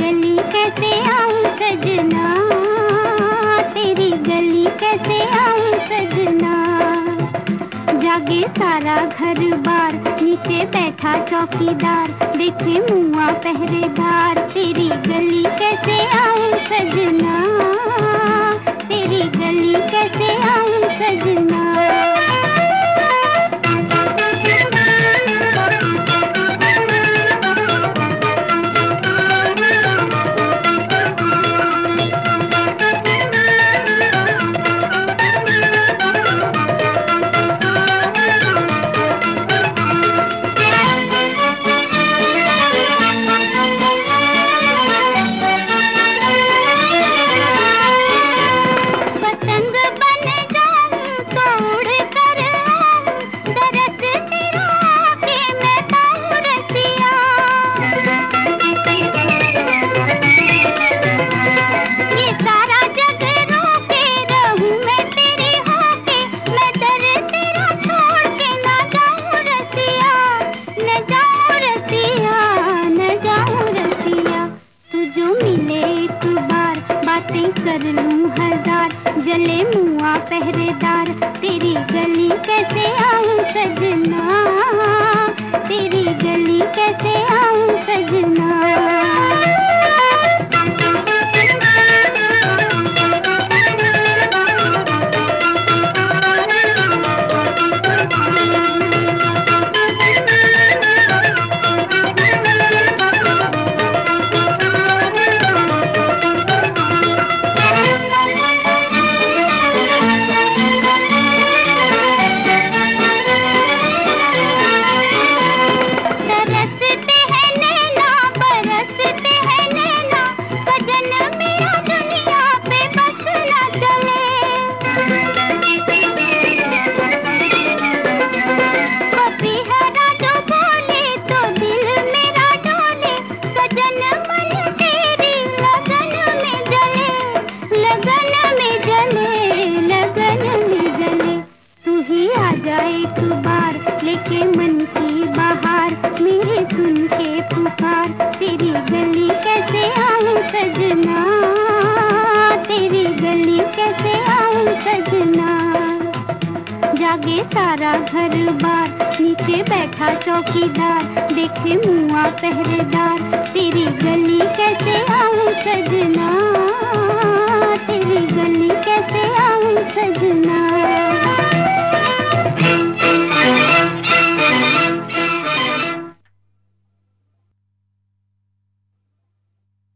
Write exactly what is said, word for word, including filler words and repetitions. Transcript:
गली कैसे आऊं सजना, तेरी गली कैसे आऊं सजना। जागे सारा घर बार, नीचे बैठा चौकीदार, देखे मुआ पहरेदार। तेरी गली कैसे आऊं सजना, तेरी गली कैसे आऊं सजना। कर लूं हजार, जले मुआ पहरेदार। तेरी गली कैसे आऊं सजना, तेरी गली कैसे आऊं सजना। एक बार लेके मन की बहार, मेरे सुन के पुकार। तेरी गली कैसे आऊं सजना, तेरी गली कैसे आऊं सजना। जागे सारा घर बार, नीचे बैठा चौकीदार, देखे मुआ पहरेदार। तेरी गली